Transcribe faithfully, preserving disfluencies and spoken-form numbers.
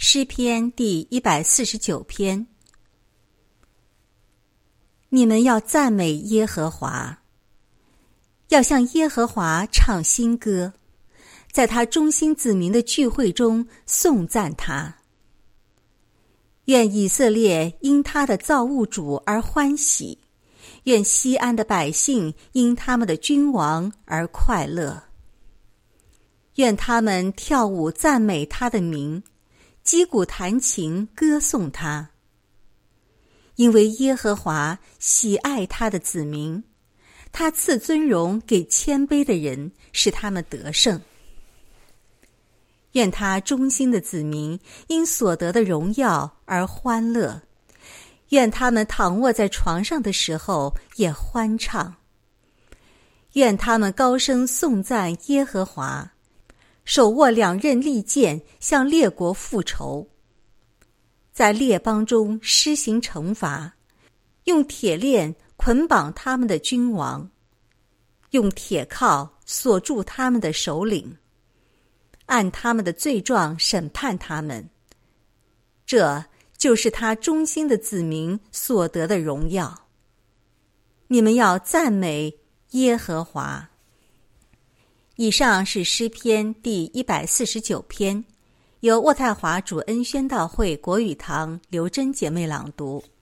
诗篇第一百四十九篇。你们要赞美耶和华，要向耶和华唱新歌，在他忠心子民的聚会中颂赞他。愿以色列因他的造物主而欢喜，愿西安的百姓因他们的君王而快乐。愿他们跳舞赞美他的名，击鼓弹琴歌颂他。因为耶和华喜爱他的子民，他赐尊荣给谦卑的人，使他们得胜。愿他忠心的子民因所得的荣耀而欢乐，愿他们躺卧在床上的时候也欢唱。愿他们高声颂赞耶和华，手握两刃利剑，向列国复仇，在列邦中施行惩罚，用铁链捆绑他们的君王，用铁铐锁住他们的首领，按他们的罪状审判他们。这就是他忠心的子民所得的荣耀。你们要赞美耶和华。以上是诗篇第一百四十九篇，由渥太华主恩宣道会国语堂刘珍姐妹朗读。